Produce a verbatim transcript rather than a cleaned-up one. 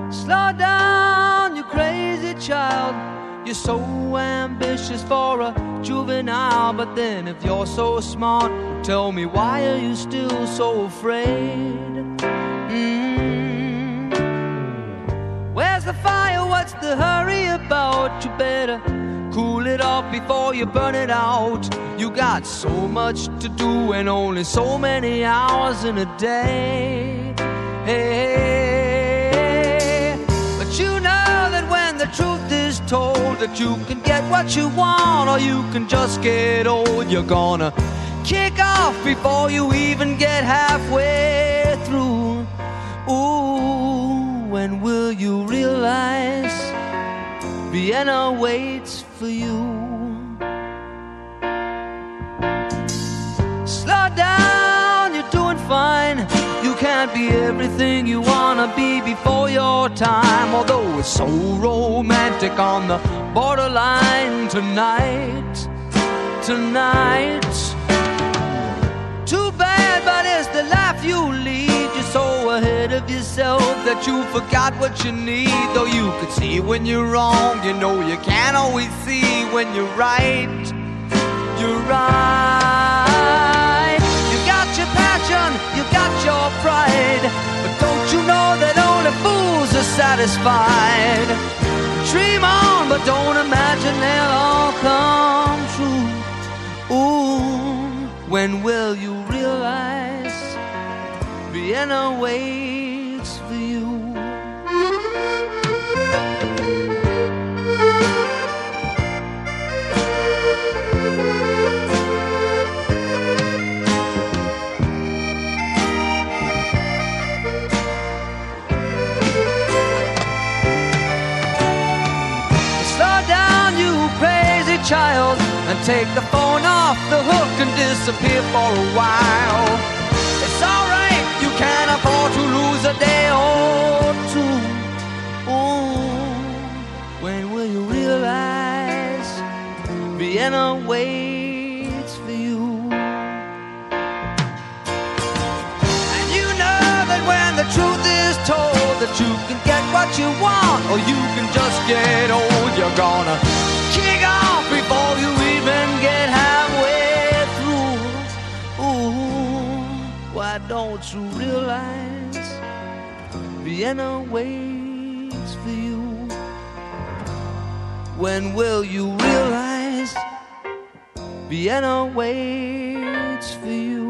Slow down, you crazy child. You're so ambitious for a juvenile. But then if you're so smart, tell me, why are you still so afraid? Mm. Where's the fire? What's the hurry about? You better cool it off before you burn it out. You got so much to do and only so many hours in a day. Hey, but you know that when the truth is told, that you can get what you want or you can just get old. You're gonna kick off before you even get halfway through. Ooh, when will you realize Vienna waits for you? Slow down, you're doing fine. You can't be everything you wanna be before your time. Although it's so romantic on the borderline tonight, tonight. Too bad, but it's the life you lead. You're so ahead of yourself that you forgot what you need. Though you could see when you're wrong, you know you can't always see when you're right. You're right. You got your passion, you got your pride, but don't you know that only fools are satisfied? Dream on, but don't imagine they'll all come true. Ooh, when will you realize Vienna waits for you? Slow down, you crazy child, and take the phone off the hook and disappear for a while. It's alright, you can't afford to lose a day or two. Ooh, when will you realize Vienna waits for you? And you know that when the truth is told, that you can get what you want or you can just get old. You're gonna kick off before you even get halfway through. Ooh, why don't you realize Vienna waits for you? When will you realize Vienna waits for you?